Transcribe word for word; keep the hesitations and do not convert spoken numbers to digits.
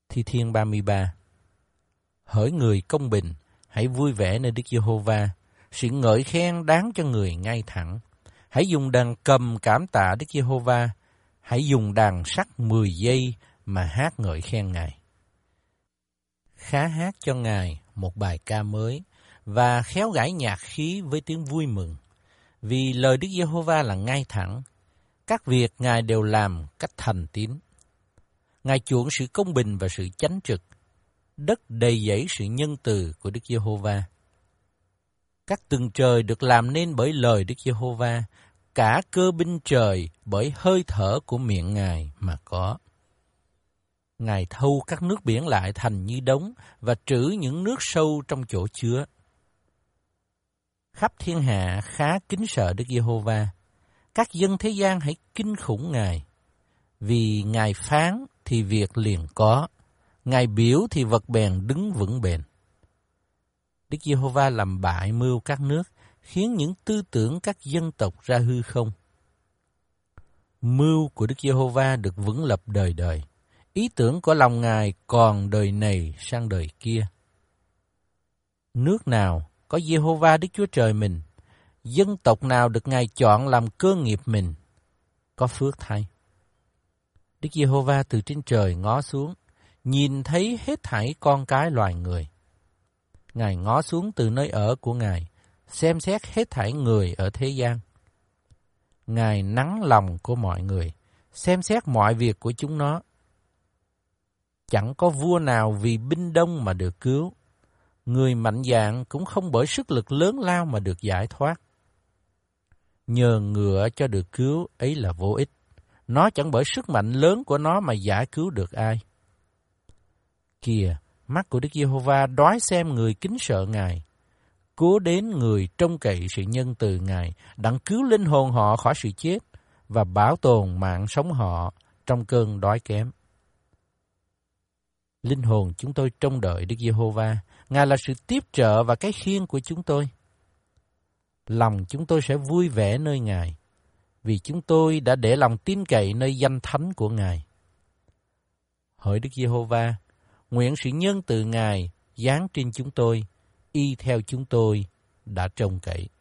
Thi Thiên ba mươi ba. Hỡi người công bình, hãy vui vẻ nơi Đức Giê-hô-va, sự ngợi khen đáng cho người ngay thẳng. Hãy dùng đàn cầm cảm tạ Đức Giê-hô-va, hãy dùng đàn sắt mười giây mà hát ngợi khen Ngài. Khá hát cho Ngài một bài ca mới và khéo gảy nhạc khí với tiếng vui mừng, vì lời Đức Giê-hô-va là ngay thẳng, các việc Ngài đều làm cách thành tín. Ngài chuộng sự công bình và sự chánh trực, đất đầy dẫy sự nhân từ của Đức Giê-hô-va. Các tầng trời được làm nên bởi lời Đức Giê-hô-va, cả cơ binh trời bởi hơi thở của miệng Ngài mà có. Ngài thâu các nước biển lại thành như đống và trữ những nước sâu trong chỗ chứa. Khắp thiên hạ khá kính sợ Đức Giê-hô-va, các dân thế gian hãy kinh khủng Ngài, vì Ngài phán thì việc liền có, Ngài biểu thì vật bèn đứng vững bền. Đức Giê-hô-va làm bại mưu các nước, khiến những tư tưởng các dân tộc ra hư không. Mưu của Đức Giê-hô-va được vững lập đời đời, ý tưởng của lòng Ngài còn đời này sang đời kia. Nước nào có Giê-hô-va Đức Chúa Trời mình, dân tộc nào được Ngài chọn làm cơ nghiệp mình, có phước thay. Đức Giê-hô-va từ trên trời ngó xuống, nhìn thấy hết thảy con cái loài người. Ngài ngó xuống từ nơi ở của Ngài, xem xét hết thảy người ở thế gian. Ngài nắng lòng của mọi người, xem xét mọi việc của chúng nó. Chẳng có vua nào vì binh đông mà được cứu, người mạnh dạn cũng không bởi sức lực lớn lao mà được giải thoát. Nhờ ngựa cho được cứu ấy là vô ích, nó chẳng bởi sức mạnh lớn của nó mà giải cứu được ai. Kìa, mắt của Đức Giê-hô-va đoái xem người kính sợ Ngài, cố đến người trông cậy sự nhân từ Ngài, đặng cứu linh hồn họ khỏi sự chết và bảo tồn mạng sống họ trong cơn đói kém. Linh hồn chúng tôi trông đợi Đức Giê-hô-va, Ngài là sự tiếp trợ và cái khiên của chúng tôi. Lòng chúng tôi sẽ vui vẻ nơi Ngài, vì chúng tôi đã để lòng tin cậy nơi danh thánh của Ngài. Hỡi Đức Giê-hô-va, nguyện sự nhân từ Ngài giáng trên chúng tôi, y theo chúng tôi đã trông cậy.